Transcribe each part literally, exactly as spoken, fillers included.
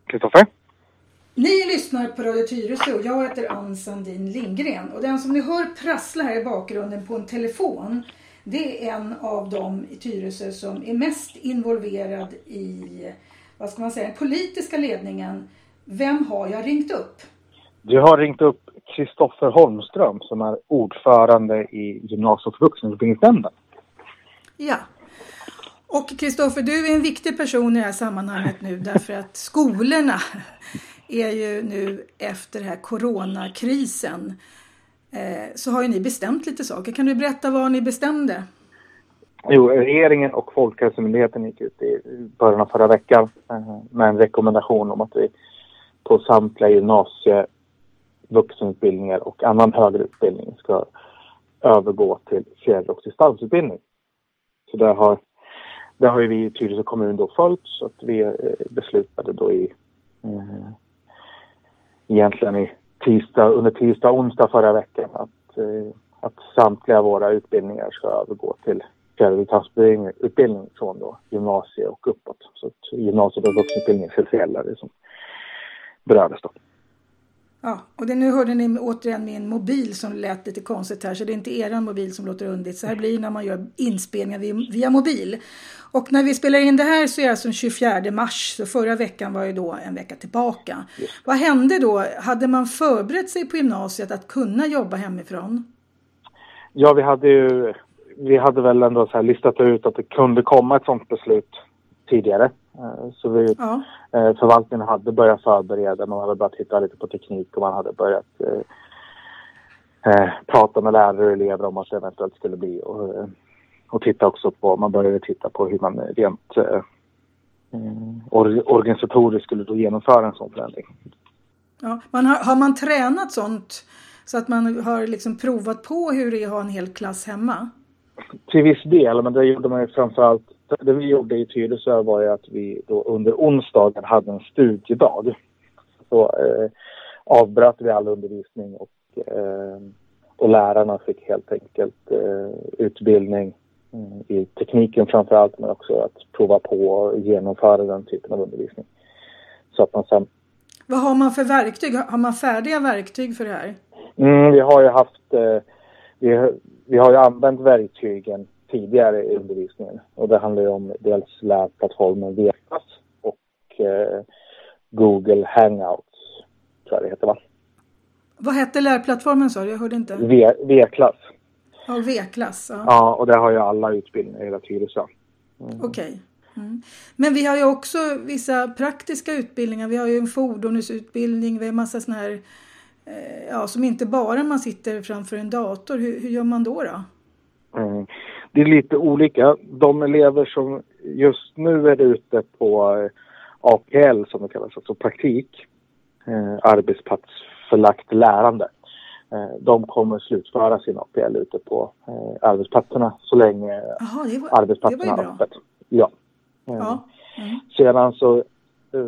Kristoffer? Ni lyssnar på Radio Tyresö och jag heter Ann Sandin Lindgren. Och den som ni hör prassla här i bakgrunden på en telefon, det är en av dem i Tyresö som är mest involverad i, vad ska man säga, den politiska ledningen. Vem har jag ringt upp? Du har ringt upp Kristoffer Holmström som är ordförande i gymnasie- och vuxenutbildningsnämnden. Ja. Och Kristoffer, du är en viktig person i det här sammanhanget nu därför att skolorna är ju nu efter den här coronakrisen eh, så har ju ni bestämt lite saker. Kan du berätta vad ni bestämde? Jo, regeringen och Folkhälsomyndigheten gick ut i början av förra veckan eh, med en rekommendation om att vi på samtliga gymnasie-, vuxenutbildningar och annan högre utbildning ska övergå till fjärr- och distansutbildning. Så det har, det har ju vi i Tyresö kommun då följt, så att vi eh, beslutade då i eh, egentligen i tisdag, under tisdag och onsdag förra veckan att, eh, att samtliga våra utbildningar ska övergå till fjärr- och distansutbildning från då gymnasie och uppåt. Så att gymnasiet och vuxenutbildning är det som berördes då. Ja, och det, nu hörde ni återigen min mobil som lät lite konstigt här, så det är inte er mobil som låter underligt. Så här blir det när man gör inspelningar via, via mobil. Och när vi spelar in det här så är det alltså den tjugofjärde mars, så förra veckan var ju då en vecka tillbaka. Yes. Vad hände då? Hade man förberett sig på gymnasiet att kunna jobba hemifrån? Ja, vi hade ju, vi hade väl ändå så här listat ut att det kunde komma ett sådant beslut tidigare. Så vi, ja. Förvaltningen hade börjat förbereda, man hade börjat titta lite på teknik och man hade börjat eh, prata med lärare och elever om att det eventuellt skulle bli. Och, och titta också på, man började titta på hur man rent eh, or, organisatoriskt skulle då genomföra en sån förändring. Ja, man har, har man tränat sånt så att man har liksom provat på hur det är att ha en hel klass hemma? Till viss del, men det gjorde man ju framförallt. Det vi gjorde i Tyresö var ju att vi då under onsdagen hade en studiedag. Så eh, avbröt vi all undervisning och, eh, och lärarna fick helt enkelt eh, utbildning eh, i tekniken framförallt, men också att prova på och genomföra den typen av undervisning. Så att man sen... Vad har man för verktyg? Har man färdiga verktyg för det här? Mm, vi har ju haft... Eh, vi, vi har ju använt verktygen tidigare i undervisningen. Och det handlar ju om dels lärplattformen V-klass och eh, Google Hangouts, tror jag det heter, va? Vad hette lärplattformen, sa du? Jag hörde inte. V- V-klass. Ja, V-klass. Ja. Ja, och det har ju alla utbildningar i hela Tyresö. Mm. Okej. Okay. Mm. Men vi har ju också vissa praktiska utbildningar. Vi har ju en fordonsutbildning, vi har en massa sådana här, eh, ja, som inte bara man sitter framför en dator. Hur, hur gör man då då? Mm. Det är lite olika. De elever som just nu är ute på A P L, som det kallas, alltså praktik, eh, arbetsplatsförlagt lärande, eh, de kommer slutföra sin A P L ute på eh, arbetsplatserna så länge Aha, det var, arbetsplatserna det är öppet. Ja. Eh, ja. Mm. Sedan så eh,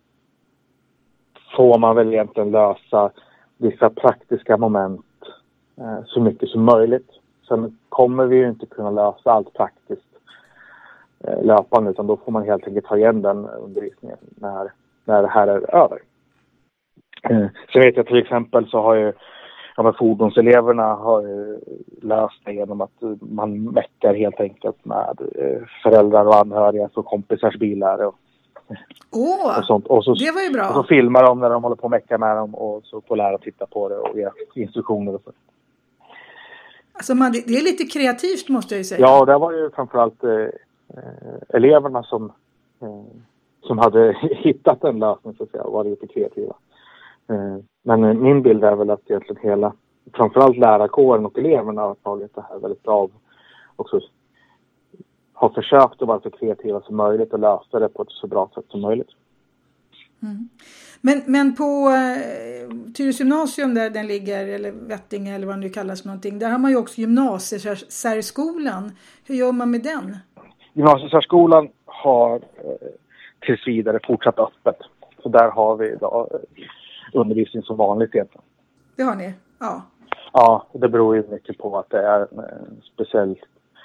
får man väl egentligen lösa vissa praktiska moment eh, så mycket som möjligt. Sen kommer vi ju inte kunna lösa allt praktiskt eh, löpande, utan då får man helt enkelt ta igen den undervisningen när, när det här är över. Eh, sen vet jag till exempel så har ju ja, men fordonseleverna har ju löst det genom att man mäckar helt enkelt med eh, föräldrar och anhöriga och kompisars bilar och, oh, och sånt. Och så, det var ju bra. Och så filmar de när de håller på att mäcka med dem och så får lärare titta på det och ge instruktioner och så. Alltså man, det är lite kreativt, måste jag ju säga. Ja, det var ju framförallt eh, eleverna som, eh, som hade hittat en lösning, så att säga, och var lite kreativa. Eh, men min bild är väl att egentligen hela, framförallt lärarkåren och eleverna har tagit det här väldigt bra och också har försökt att vara så kreativa som möjligt och lösa det på ett så bra sätt som möjligt. Mm. Men, men på eh, Tyresö gymnasium där den ligger, eller Vättinge eller vad det nu kallas för någonting, där har man ju också gymnasiesärskolan. Hur gör man med den? Gymnasiesärskolan har eh, tills vidare fortsatt öppet. Så där har vi idag eh, undervisning som vanligt egentligen. Det har ni? Ja. Ja, det beror ju mycket på att det är en speciell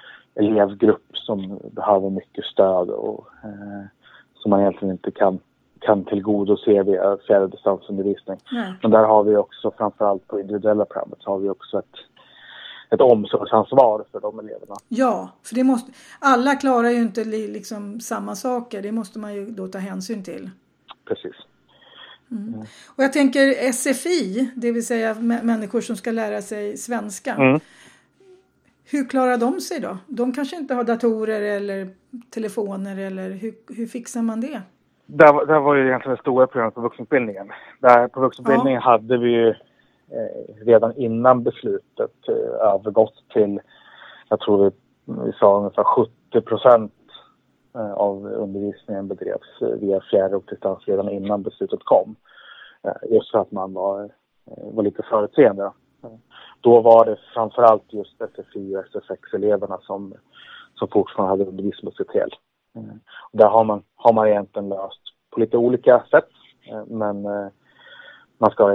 elevgrupp som behöver mycket stöd och eh, som man egentligen inte kan kan tillgodose via fjärr- och distansundervisning. Nej. Men där har vi också, framförallt på individuella programmet, så har vi också ett, ett omsorgsansvar för de eleverna. Ja, för det måste, alla klarar ju inte liksom samma saker. Det måste man ju då ta hänsyn till. Precis. Mm. Mm. Och jag tänker S F I, det vill säga m- människor som ska lära sig svenska. Mm. Hur klarar de sig då? De kanske inte har datorer eller telefoner, eller hur, hur fixar man det? Där, där var ju egentligen det stora programmet på vuxenutbildningen. Där på vuxenutbildningen ja. hade vi ju eh, redan innan beslutet eh, övergått till, jag tror vi, vi sa ungefär sjuttio procent eh, av undervisningen bedrevs via fjärr- och distans redan innan beslutet kom. Eh, just för att man var, eh, var lite förutseende. Eh, då var det framförallt just S F I och S F X-eleverna som, som fortfarande hade undervisning på sitt hel. Mm. Där har man, har man egentligen löst på lite olika sätt, men man ska,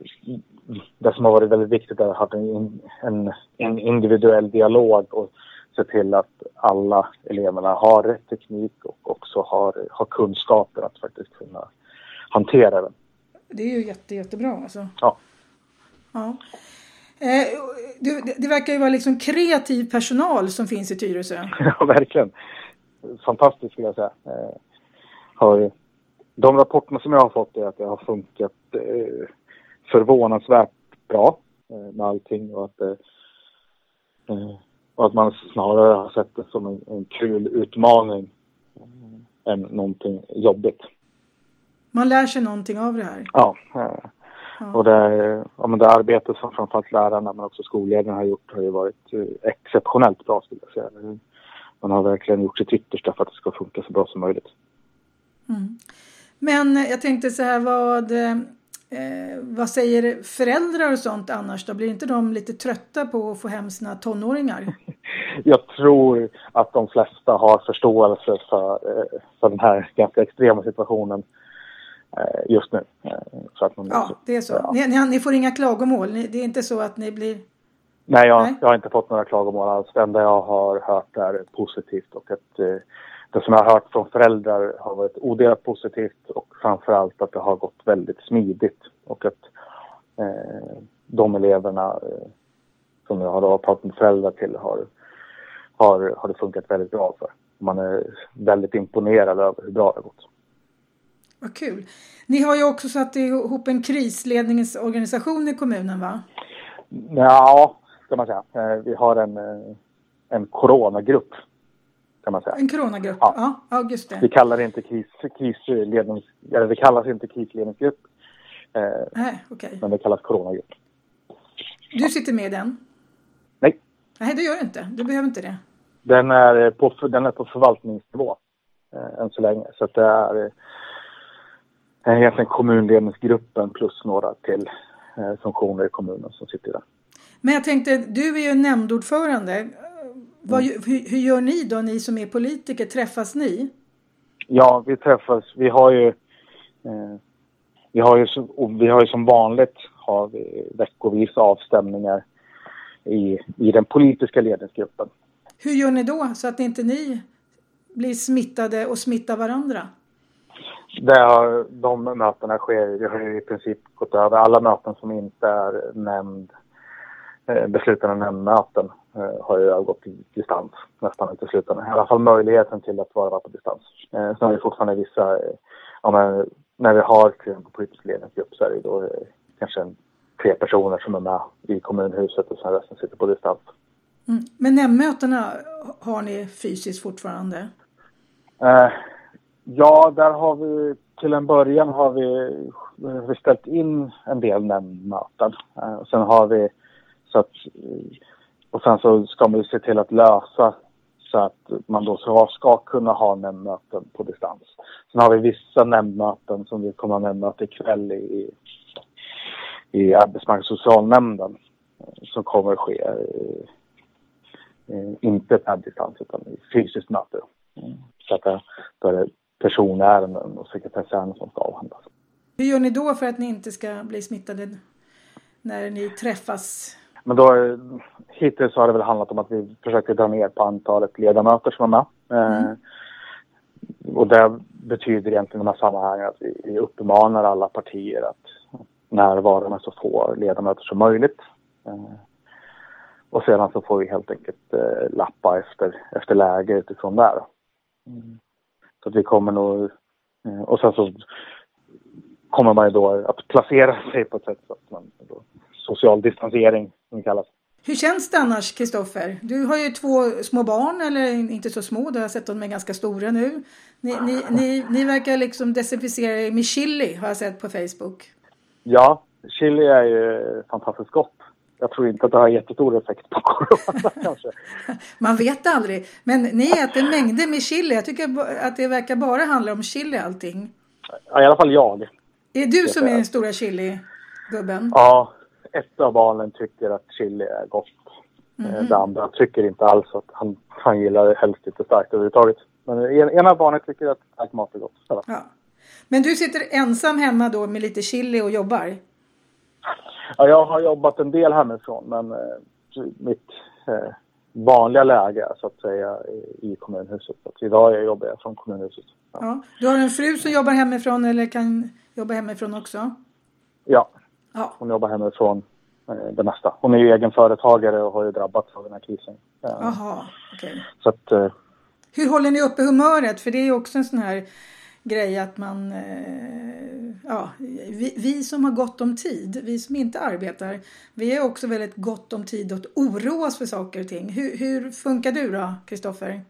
det som har varit väldigt viktigt är att ha en, en, en individuell dialog och se till att alla eleverna har rätt teknik och också har, har kunskaper att faktiskt kunna hantera den. Det är ju jätte, jättebra alltså. Ja. Ja. Eh, det, det verkar ju vara liksom kreativ personal som finns i Tyresö. Ja, verkligen. Fantastiskt skulle jag säga. Eh, har, de rapporterna som jag har fått är att det har funkat eh, förvånansvärt bra eh, med allting och att, eh, och att man snarare har sett det som en, en kul utmaning eh, än någonting jobbigt. Man lär sig någonting av det här. Ja, eh, ja. Och det, ja, men det arbetet som framförallt lärarna men också skolledarna har gjort har ju varit eh, exceptionellt bra skulle jag säga. Man har verkligen gjort sitt yttersta för att det ska funka så bra som möjligt. Mm. Men jag tänkte så här, vad, eh, vad säger föräldrar och sånt annars då? Blir inte de lite trötta på att få hem sina tonåringar? Jag tror att de flesta har förståelse för, för den här ganska extrema situationen just nu. Så att man ja, också, det är så. Ja. Ni, ni, ni får inga klagomål? Ni, det är inte så att ni blir... Nej, jag, Nej. jag har inte fått några klagomål alls. Det enda jag har hört är positivt och att eh, det som jag har hört från föräldrar har varit odelat positivt och framförallt att det har gått väldigt smidigt och att eh, de eleverna eh, som jag har pratat med föräldrar till har, har, har det funkat väldigt bra för. Man är väldigt imponerad över hur bra det har gått. Vad kul. Ni har ju också satt ihop en krisledningsorganisation i kommunen, va? Ja, kan man säga. Vi har en, en coronagrupp, kan man säga. En coronagrupp, ja, ja just det. Vi kallar det inte kris, krislednings, eller det kallas inte krisledningsgrupp. Nej, okej. Men det kallas coronagrupp. Du sitter med i den? Nej. Nej, det gör du inte. Du behöver inte det. Den är på, den är på förvaltningsnivå eh, än så länge. Så att det är eh, egentligen kommunledningsgruppen plus några till eh, funktioner i kommunen som sitter där. Men jag tänkte, du är ju nämndordförande. Vad, mm. hur, hur gör ni då, ni som är politiker? Träffas ni? Ja, vi träffas. Vi har ju, eh, vi har ju, vi har ju som vanligt har vi veckovis avstämningar i, i den politiska ledningsgruppen. Hur gör ni då så att inte ni blir smittade och smittar varandra? Det har, de mötena sker, vi har ju i princip gått över alla möten som inte är nämnd, beslutande nämndmöten har ju gått i distans nästan inte slutande. I alla fall möjligheten till att vara på distans. Sen har vi fortfarande vissa, ja, men, när vi har på politisk ledningsgrupp så är det då kanske en, tre personer som är med i kommunhuset och sen resten sitter på distans. Mm. Men nämndmötena har ni fysiskt fortfarande? Eh, ja, där har vi till en början har vi, vi ställt in en del nämndmöten. Eh, sen har vi så att, och sen så ska man ju se till att lösa så att man då ska, ska kunna ha nämndmöten på distans. Sen har vi vissa nämndmöten som vi kommer att nämndmöte ikväll i, i arbetsmarknads- och socialnämnden som kommer att ske inte per distans utan i fysiskt möte. Så att det, då är det personärenden och sekretessärenden som ska avhandlas. Hur gör ni då för att ni inte ska bli smittade när ni träffas? Men då, hittills har det väl handlat om att vi försöker dra ner på antalet ledamöter som är med. Mm. Eh, och det, betyder egentligen i de här sammanhangen att vi, vi uppmanar alla partier att närvara med så få ledamöter som möjligt. Eh, och sedan så får vi helt enkelt eh, lappa efter, efter läge utifrån där. Mm. Så att vi kommer nog... Eh, och sen så kommer man ju då att placera sig på ett sätt så att man... Då, social distansering som det kallas. Hur känns det annars, Kristoffer? Du har ju två små barn, eller inte så små, du har sett dem är ganska stora nu. Ni, ni, ni, ni verkar liksom desinficera er med chili, har jag sett på Facebook. Ja, chili är ju fantastiskt gott. Jag tror inte att det har jättestor effekt på corona kanske. Man vet aldrig. Men ni äter mängder med chili. Jag tycker att det verkar bara handla om chili allting. Ja, i alla fall jag. Är du som är den stora chili-gubben? Ja. Ett av barnen tycker att chili är gott. Mm-hmm. Det andra tycker inte alls att han, han gillar det helst inte starkt överhuvudtaget. Men en, en av barnen tycker att stark mat är gott. Ja. Men du sitter ensam hemma då med lite chili och jobbar? Ja, jag har jobbat en del hemifrån. Men eh, mitt eh, vanliga läge så att säga i, i kommunhuset. Så att idag jobbar jag från kommunhuset. Ja. Ja. Du har en fru som jobbar hemifrån eller kan jobba hemifrån också? Ja. Ja. Hon jobbar hemifrån eh, det mesta. Hon är ju egen företagare och har ju drabbats av den här krisen. Jaha, okej. Okay. Så att... Eh, Hur håller ni uppe humöret? För det är ju också en sån här grej att man... Eh, ja, vi, vi som har gott om tid, vi som inte arbetar, vi är också väldigt gott om tid att oroa oss för saker och ting. Hur, hur funkar du då, Kristoffer?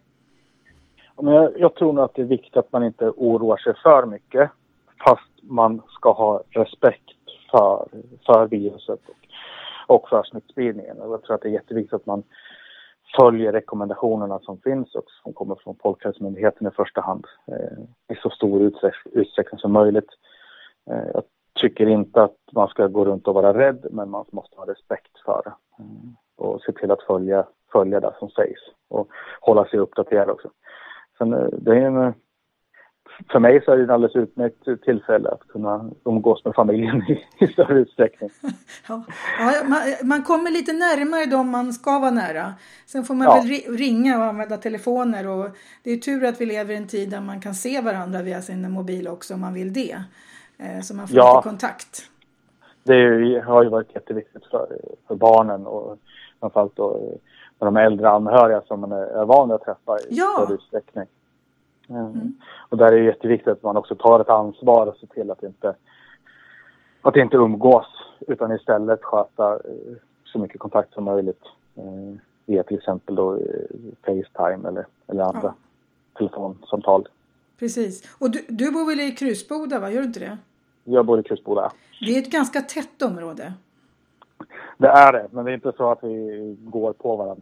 Jag, jag tror nog att det är viktigt att man inte oroar sig för mycket. Fast man ska ha respekt för, för viruset och, och för smittspridningen. Jag tror att det är jätteviktigt att man följer rekommendationerna som finns och som kommer från Folkhälsomyndigheten i första hand eh, i så stor utsträck- utsträckning som möjligt. Eh, jag tycker inte att man ska gå runt och vara rädd, men man måste ha respekt för det. Mm. Och se till att följa, följa det som sägs och hålla sig uppdaterad också. Sen, eh, det är en... För mig så är det en alldeles utmärkt tillfälle att kunna umgås med familjen i, i större utsträckning. Ja, ja man, man kommer lite närmare dem man ska vara nära. Sen får man ja. väl ringa och använda telefoner. Och det är tur att vi lever i en tid där man kan se varandra via sin mobil också om man vill det. Så man får ja. lite kontakt. Det är, har ju varit jätteviktigt för, för barnen och framförallt då med de äldre anhöriga som man är van att träffa i ja. större utsträckning. Mm. Och där är det jätteviktigt att man också tar ett ansvar och ser till att inte att inte umgås utan istället sköta eh, så mycket kontakt som möjligt eh, via till exempel då eh, FaceTime eller, eller andra ja. telefonsamtal. Precis. Och du, du bor väl i Krusboda, va? Gör du inte det? Jag bor i Krusboda. Det är ett ganska tätt område. Det är det, men det är inte så att vi går på varandra.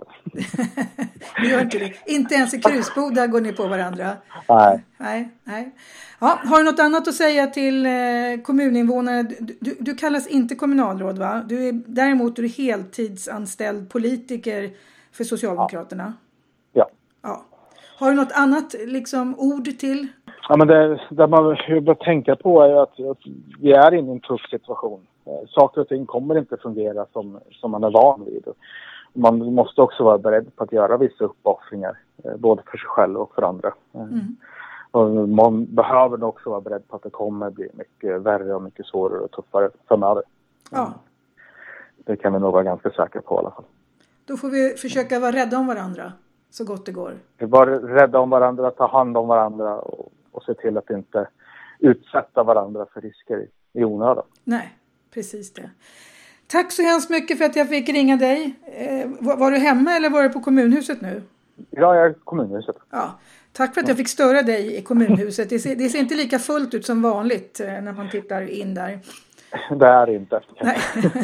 Vi gör inte det. Inte ens i Krusboda går ni på varandra. Nej. Nej, nej. Ja, har du något annat att säga till eh, kommuninvånare? Du, du, du kallas inte kommunalråd, va? Du är, däremot är du heltidsanställd politiker för Socialdemokraterna. Ja. Ja. Har du något annat liksom, ord till? Ja, men det, det man bör tänka på är att, att vi är inne i en tuff situation. Saker och ting kommer inte fungera som, som man är van vid. Man måste också vara beredd på att göra vissa uppoffringar, både för sig själv och för andra. Mm. Och man behöver också vara beredd på att det kommer bli mycket värre och mycket svårare och tuffare framöver. Ja. Det kan vi nog vara ganska säkra på i alla fall. Då får vi försöka vara rädda om varandra så gott det går. Vi är bara rädda om varandra, ta hand om varandra och, och se till att inte utsätta varandra för risker i, i onödan. Nej. Precis det. Tack så hemskt mycket för att jag fick ringa dig. Eh, var, var du hemma eller var du på kommunhuset nu? Ja, jag är på kommunhuset. Ja. Tack för att jag fick störa dig i kommunhuset. Det ser, det ser inte lika fullt ut som vanligt eh, när man tittar in där. Det är det inte. Nej.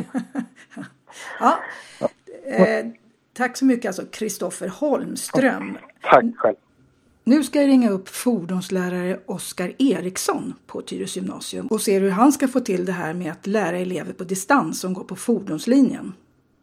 Ja. Eh, tack så mycket alltså, Kristoffer Holmström. Tack själv. Nu ska jag ringa upp fordonslärare Oskar Eriksson på Tyresö gymnasium och se hur han ska få till det här med att lära elever på distans som går på fordonslinjen.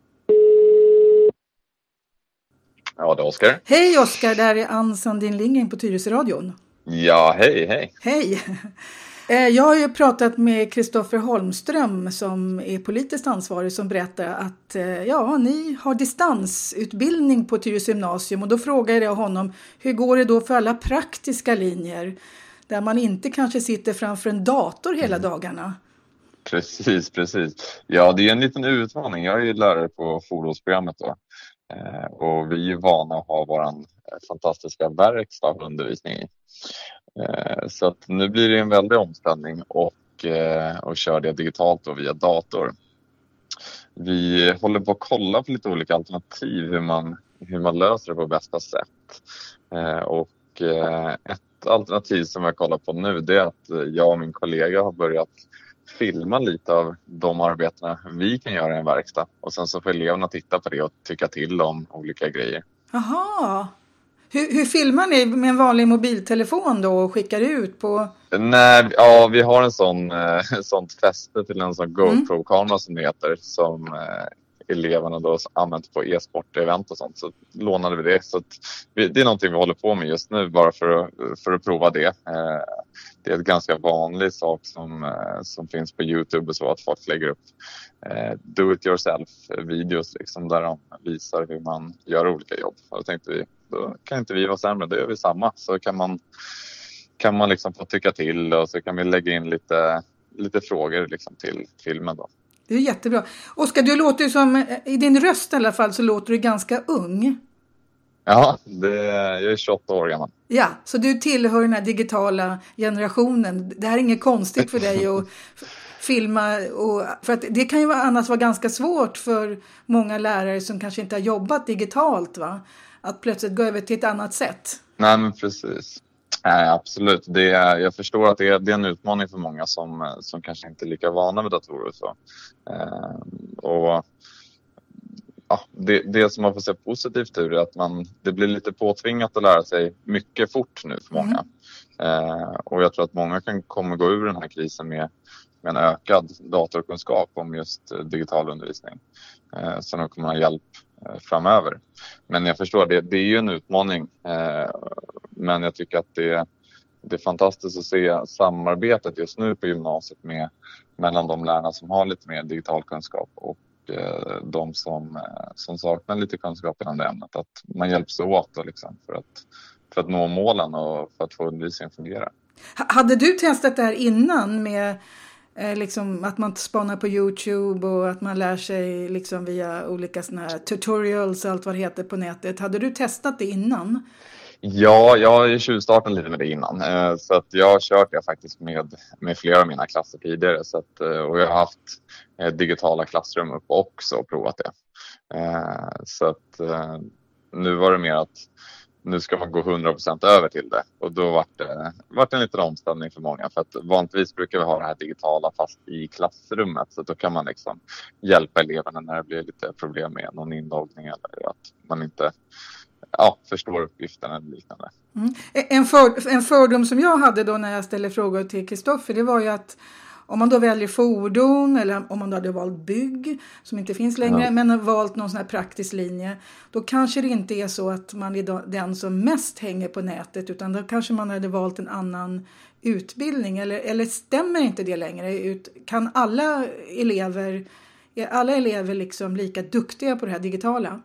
Ja, det är Oskar. Hej Oskar, där är Ann Sandin Lindgren på Tyresö-radion. Ja, hej, hej. Hej. Jag har ju pratat med Kristoffer Holmström som är politiskt ansvarig som berättar att ja, ni har distansutbildning på Tyresö gymnasium och då frågar jag honom hur går det då för alla praktiska linjer? där man inte kanske sitter framför en dator hela dagarna. Precis, precis. Ja, det är en liten utmaning. Jag är ju lärare på fordonsprogrammet då. Eh, och vi är ju vana att ha våran fantastiska verkstad för undervisning i. Eh, så att nu blir det en väldig omställning och, eh, och kör det digitalt då via dator. Vi håller på att kolla på lite olika alternativ hur man, hur man löser det på bästa sätt. Eh, och eh, ett alternativ som jag kollar på nu, det är att jag och min kollega har börjat filma lite av de arbetena vi kan göra i en verkstad. Och sen så får eleverna titta på det och tycka till om olika grejer. Jaha. Hur, hur filmar ni med en vanlig mobiltelefon då och skickar ut på? Nej, ja, vi har en sån eh, sånt fäste till en sån GoPro-kamera som det heter, som eh, eleverna då använt på e-sport-event och sånt. Så lånade vi det. Så att vi, det är någonting vi håller på med just nu bara för att, för att prova det. Eh, det är ett ganska vanlig sak som, eh, som finns på YouTube och så, att folk lägger upp eh, do-it-yourself-videos liksom, där de visar hur man gör olika jobb. Och då tänkte vi, då kan inte vi vara sämre, då gör vi samma. Så kan man, kan man liksom få tycka till och så kan vi lägga in lite, lite frågor liksom till filmen då. Det är jättebra. Oskar, du låter ju som, i din röst i alla fall så låter du ganska ung. Ja, det, jag är tjugoåtta år gammal. Ja, så du tillhör den här digitala generationen. Det här är inget konstigt för dig att filma. Och, för att det kan ju annars vara ganska svårt för många lärare som kanske inte har jobbat digitalt, va? Att plötsligt gå över till ett annat sätt. Nej, men precis. Nej, absolut. Det är, jag förstår att det är, det är en utmaning för många som, som kanske inte är lika vana vid datorer och så. Eh, och ja, det, det som man får se positivt ur är att man, det blir lite påtvingat att lära sig mycket fort nu för många. Mm. Eh, och jag tror att många kan komma gå ur den här krisen med, med en ökad datorkunskap om just digital undervisning. Eh, så de kommer ha hjälp eh, framöver. Men jag förstår, det, det är ju en utmaning. Eh, men jag tycker att det, det är fantastiskt att se samarbetet just nu på gymnasiet med, mellan de lärarna som har lite mer digital kunskap och de som, som saknar lite kunskap inom det ämnet, att man hjälps åt och liksom för, att, för att nå målen och för att få undervisningen att fungera. Hade du testat det här innan med eh, liksom att man spanar på YouTube och att man lär sig liksom via olika såna här tutorials och allt vad det heter på nätet? Hade du testat det innan? Ja, jag har ju tjuvstartat lite med det innan. Så att jag har kört det faktiskt med, med flera av mina klasser tidigare. Så att, och jag har haft digitala klassrum upp också och provat det. Så att nu var det mer att nu ska man gå hundra procent över till det. Och då var det, var det en liten omställning för många. För att vanligtvis brukar vi ha det här digitala fast i klassrummet. Så då kan man liksom hjälpa eleverna när det blir lite problem med någon inloggning eller att man inte ja, förstår uppgiften eller liknande. Mm. En, för, en fördom som jag hade då när jag ställde frågor till Kristoffer, det var ju att om man då väljer fordon eller om man då hade valt bygg som inte finns längre, ja. Men har valt någon sån här praktisk linje, då kanske det inte är så att man är den som mest hänger på nätet, utan då kanske man hade valt en annan utbildning, eller, eller stämmer inte det längre? Ut, kan alla elever, är alla elever liksom lika duktiga på det här digitala?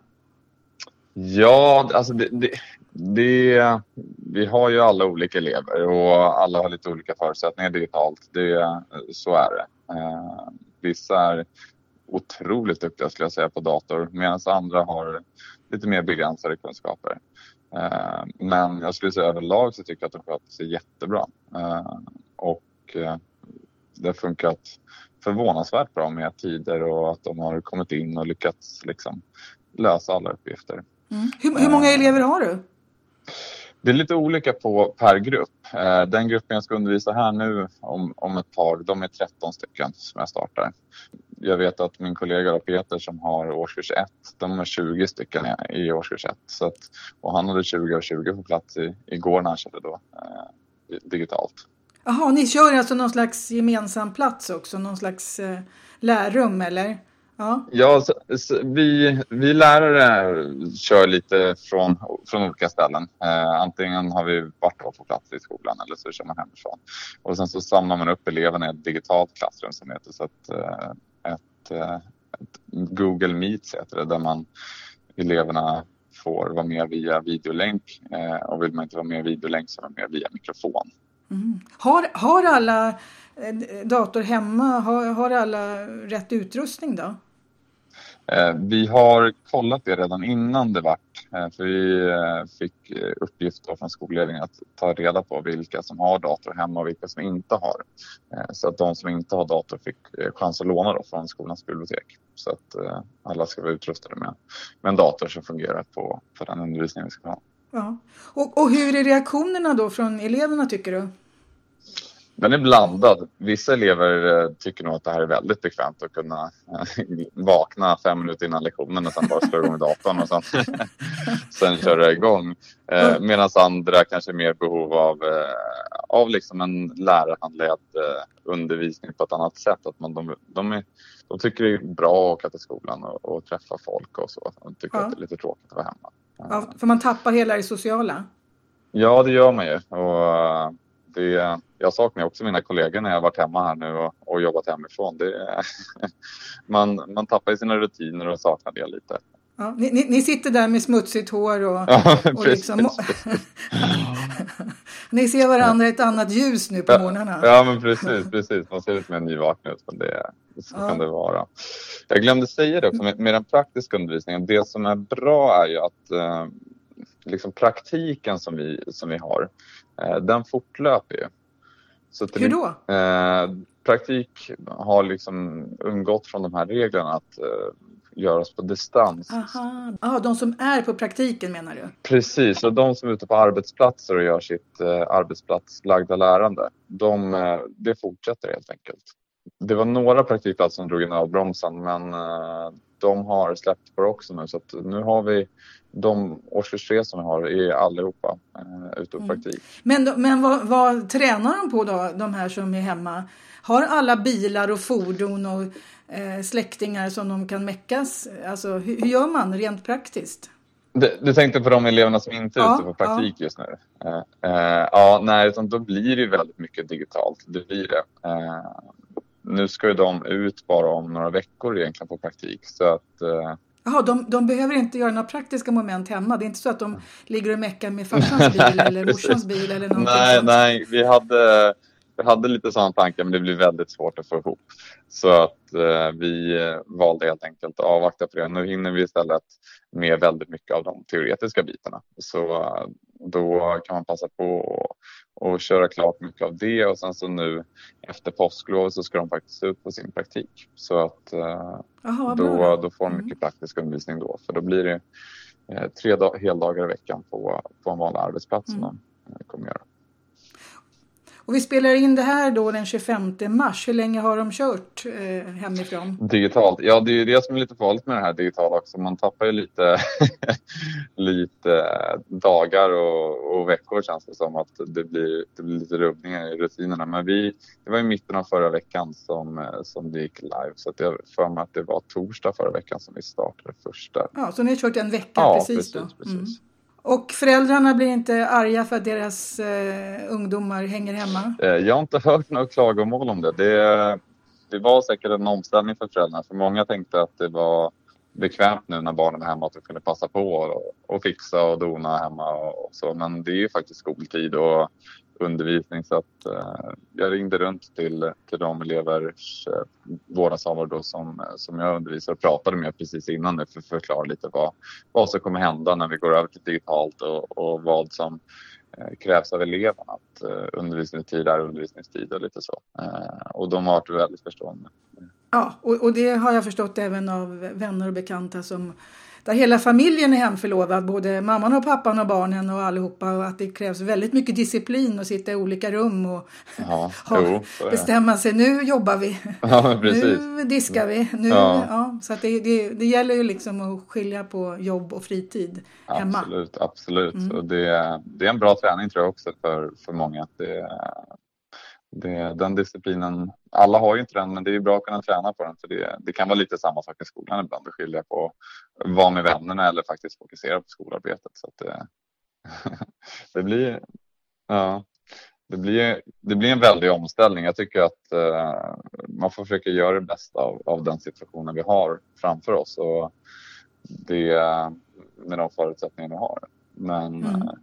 Ja, alltså det, det, det, vi har ju alla olika elever och alla har lite olika förutsättningar digitalt. Det, så är det. Eh, vissa är otroligt duktiga skulle jag säga på dator, medan andra har lite mer begränsade kunskaper. Eh, men jag skulle säga överlag så tycker jag att de sköter sig jättebra. Eh, och eh, det har funkat förvånansvärt bra med tider och att de har kommit in och lyckats liksom lösa alla uppgifter. Mm. Hur, hur många elever har du? Det är lite olika på per grupp. Den gruppen jag ska undervisa här nu om, om ett tag, de är tretton stycken som jag startar. Jag vet att min kollega Peter som har årskurs ett, de är tjugo stycken i årskurs ett. Så att, och han hade tjugo och tjugo på plats i, igår när han körde då, eh, digitalt. Jaha, ni kör alltså någon slags gemensam plats också, någon slags eh, lärrum eller? Ja, ja så, så vi, vi lärare kör lite från, från olika ställen. Eh, antingen har vi varit på plats i skolan eller så kör man hemifrån. Och sen så samlar man upp eleverna i ett digitalt klassrum som heter så att, eh, ett, eh, ett Google Meet heter det, där man, eleverna får vara med via videolänk. Eh, och vill man inte vara med via videolänk så är man med via mikrofon. Mm. Har, har alla dator hemma, har, har alla rätt utrustning då? Eh, vi har kollat det redan innan det vart. Eh, för vi eh, fick uppgift från skolledningen att ta reda på vilka som har dator hemma och vilka som inte har. Eh, så att de som inte har dator fick eh, chans att låna då från skolans bibliotek. Så att eh, alla ska vara utrustade med, med en dator som fungerar på, på den undervisning vi ska ha. Ja. Och, och hur är reaktionerna då från eleverna tycker du? Den är blandad. Vissa elever eh, tycker nog att det här är väldigt bekvämt att kunna eh, vakna fem minuter innan lektionen och sen bara slå igång datorn och sen, sen köra igång. Eh, Medan andra kanske är mer behov av, eh, av liksom en lärarhandledd eh, undervisning på ett annat sätt. Att man, de, de, är, de tycker det är bra att åka till skolan och, och träffa folk och så. De tycker ja. att det är lite tråkigt att vara hemma. Ja, för man tappar hela det sociala. Ja, det gör man ju. Och, det, jag saknar också mina kollegor när jag har varit hemma här nu och, och jobbat hemifrån. Det, man, man tappar i sina rutiner och saknar det lite. Ja, ni, ni, ni sitter där med smutsigt hår och, ja, och liksom, ni ser varandra i ett annat ljus nu på ja, morgnarna. Ja, men precis, precis. Man ser lite mer nyvaken ut, men det, så ja. kan det vara. Jag glömde säga det också med, med den praktiska undervisningen. Det som är bra är ju att eh, liksom praktiken som vi, som vi har, eh, den fortlöper ju. Så Hur då? Eh, praktik har liksom undgått från de här reglerna att eh, göras på distans. Aha. Ah, de som är på praktiken menar du? Precis, och de som är ute på arbetsplatser och gör sitt eh, arbetsplatslagda lärande, de, eh, det fortsätter helt enkelt. Det var några praktikplatser som drog in av bromsen, men eh, de har släppt på det också nu. Så att nu har vi de årskurs tre som vi har är allihopa eh, ute på mm. praktik. Men, men vad, vad tränar de på då, de här som är hemma? Har alla bilar och fordon och eh, släktingar som de kan mäckas? Alltså, hur, hur gör man rent praktiskt? Du, du tänkte på de eleverna som inte är ja, ute på praktik ja. just nu? Eh, eh, ja, nej, utan då blir det väldigt mycket digitalt. Det blir det. Eh, nu ska ju de ut bara om några veckor egentligen på praktik. Så att... Eh, Jaha, de, de behöver inte göra några praktiska moment hemma. Det är inte så att de ligger och meckar med farsans bil eller morsans bil eller någonting nej, sånt. Nej, vi hade, vi hade lite sån tankar, men det blev väldigt svårt att få ihop. Så att eh, vi valde helt enkelt att avvakta på det. Nu hinner vi istället med väldigt mycket av de teoretiska bitarna. Så eh, då kan man passa på och köra klart mycket av det. Och sen så nu efter påsklov så ska de faktiskt ut på sin praktik. Så att eh, Aha, då, då får de mycket mm. praktisk undervisning då. För då blir det eh, tre dag, heldagar i veckan på, på en vanlig arbetsplats mm. som de kommer göra. Och vi spelar in det här då den tjugofemte mars. Hur länge har de kört eh, hemifrån? Digitalt. Ja, det är det som är lite farligt med det här digitala också. Man tappar ju lite, lite dagar och, och veckor, känns det som att det blir, det blir lite rubbningar i rutinerna. Men vi, det var i mitten av förra veckan som, som det gick live. Så att jag för mig att det var torsdag förra veckan som vi startade första. Ja, så ni har kört en vecka ja, precis, precis då? precis. Mm. Och föräldrarna blir inte arga för att deras eh, ungdomar hänger hemma? Jag har inte hört några klagomål om det. det. Det var säkert en omställning för föräldrarna. För många tänkte att det var bekvämt nu när barnen är hemma att de kunde passa på och, och fixa och dona hemma och, och så. Men det är ju faktiskt skoltid och undervisning. Så att eh, jag ringde runt till, till de elevers eh, vårdnadshavare då som, som jag undervisar och pratade med precis innan nu för att förklara lite vad, vad som kommer hända när vi går över till digitalt och, och vad som eh, krävs av eleverna. Att eh, undervisningstid är undervisningstid och lite så. Eh, och de har varit väldigt förstående. Ja, och, och det har jag förstått även av vänner och bekanta som där hela familjen är hemförlovad, både mamman och pappan och barnen och allihopa, och att det krävs väldigt mycket disciplin att sitta i olika rum och ja, ha, jo, bestämma sig, nu jobbar vi, ja, nu diskar vi, nu, ja. Ja, så att det, det, det gäller ju liksom att skilja på jobb och fritid hemma. Absolut, absolut. Mm. Och det, det är en bra träning tror jag också för, för många. Det, det, den disciplinen, alla har ju inte den, men det är bra att kunna träna på den. För det, det kan vara lite samma sak i skolan ibland, att skilja på vara med vännerna eller faktiskt fokusera på skolarbetet. Så att det, det blir, ja, det blir, det blir en väldig omställning. Jag tycker att uh, man får försöka göra det bästa av, av den situationen vi har framför oss. Och det med de förutsättningar vi har. Men mm. uh,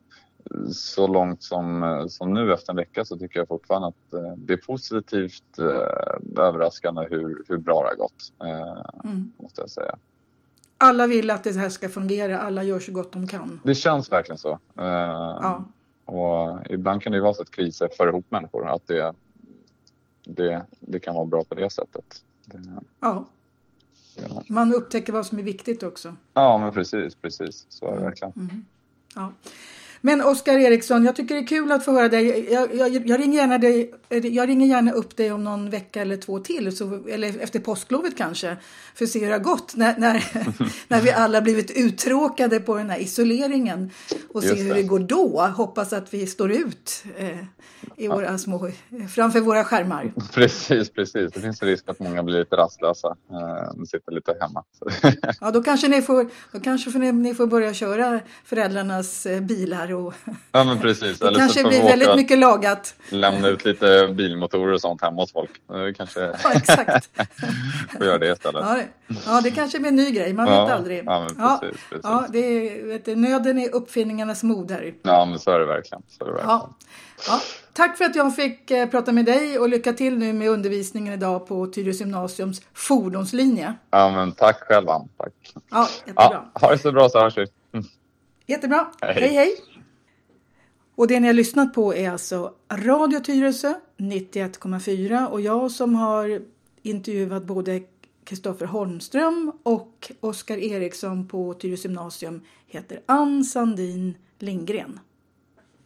så långt som, som nu efter en vecka så tycker jag fortfarande att eh, det är positivt eh, överraskande hur, hur bra det har gått. Eh, mm. Måste jag säga. Alla vill att det här ska fungera. Alla gör så gott de kan. Det känns verkligen så. Eh, ja. Och ibland kan det ju vara så att kriser för ihop människor. Att det, det, det kan vara bra på det sättet. Det, ja. ja. Man upptäcker vad som är viktigt också. Ja, men precis. precis. Så är det verkligen. Mm. Ja. Men Oskar Eriksson, jag tycker det är kul att få höra dig. Jag, jag, jag, ringer gärna dig, jag ringer gärna upp dig om någon vecka eller två till. Så, eller efter påsklovet kanske. För att se hur det har gått. När, när, när vi alla blivit uttråkade på den här isoleringen. Och se hur det går då. Hoppas att vi står ut eh, i våra ja. små, framför våra skärmar. Precis, precis. Det finns en risk att många blir lite rastlösa. Eh, sitter lite hemma. Ja, då kanske ni får, då kanske får ni, ni får börja köra föräldrarnas eh, bilar. Och ja, men precis. Det eller kanske blir väldigt mycket lagat. Lämna ut lite bilmotorer och sånt hemma hos folk. Kanske ja, exakt. får göra det istället. Ja, det, ja, det kanske blir en ny grej. Man ja, vet aldrig. Ja, men precis, ja, precis. Ja, det är, vet du, nöden är uppfinningarnas moder. Ja, men så är det verkligen. Så är det verkligen. Ja. Ja. Tack för att jag fick eh, prata med dig och lycka till nu med undervisningen idag på Tyresö gymnasiums fordonslinje. Ja, men tack själv, Ann. Tack. Ja, jättebra. Ja, ha det så bra så hörs vi. Mm. Jättebra. Hej, hej. hej. Och det ni har lyssnat på är alltså Radio Tyresö nittioett komma fyra och jag som har intervjuat både Kristoffer Holmström och Oskar Eriksson på Tyresö gymnasium heter Ann Sandin Lindgren.